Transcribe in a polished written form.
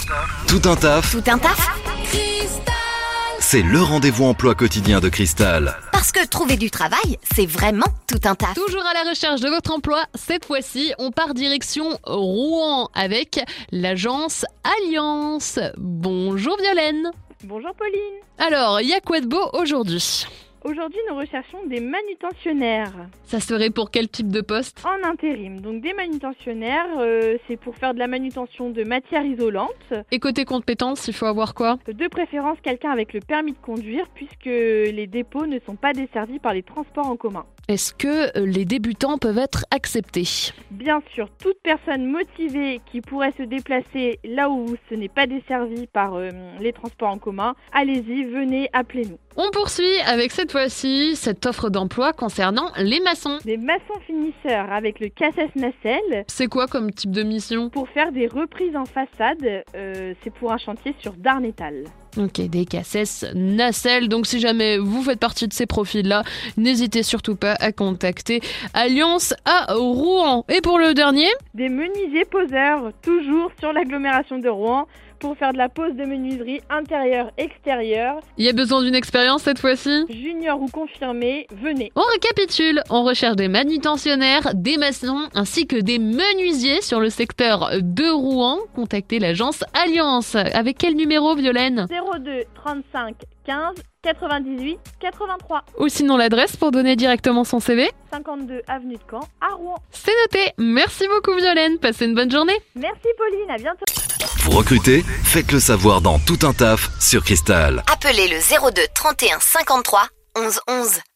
Tout un taf, Tout un taf? c'est le rendez-vous emploi quotidien de Cristal. Parce que trouver du travail, c'est vraiment tout un taf. Toujours à la recherche de votre emploi, cette fois-ci, on part direction Rouen avec l'agence Alliance. Bonjour Violaine. Bonjour Pauline. Alors, il y a quoi de beau aujourd'hui ? Aujourd'hui, nous recherchons des manutentionnaires Ça serait pour quel type de poste ? en intérim. Donc des manutentionnaires, c'est pour faire de la manutention de matières isolantes. Et côté compétences, il faut avoir quoi ? De préférence, quelqu'un avec le permis de conduire puisque les dépôts ne sont pas desservis par les transports en commun. Est-ce que les débutants peuvent être acceptés ? Bien sûr, toute personne motivée qui pourrait se déplacer là où ce n'est pas desservi par les transports en commun, allez-y, venez, appelez-nous. On poursuit avec cette fois-ci cette offre d'emploi concernant les maçons. Des maçons finisseurs avec le cassesse nacelle C'est quoi comme type de mission ? pour faire des reprises en façade, c'est pour un chantier sur Darnétal. Ok, des casses nacelles. Donc si jamais vous faites partie de ces profils-là, n'hésitez surtout pas à contacter Alliance à Rouen. Et pour le dernier ? Des menuisiers poseurs, toujours sur l'agglomération de Rouen, pour faire de la pose de menuiserie intérieure-extérieure. Il y a besoin d'une expérience cette fois-ci ? Junior ou confirmé, venez. On récapitule, on recherche des manutentionnaires, des maçons ainsi que des menuisiers sur le secteur de Rouen. Contactez l'agence Alliance. Avec quel numéro, Violaine ? 02 35 15 98 83. Ou sinon l'adresse pour donner directement son CV ? 52 avenue de Caen à Rouen. C'est noté. Merci beaucoup, Violaine. Passez une bonne journée. Merci Pauline, à bientôt. Vous recrutez ? Faites-le savoir dans Tout un taf sur Cristal. Appelez le 02 31 53 11 11.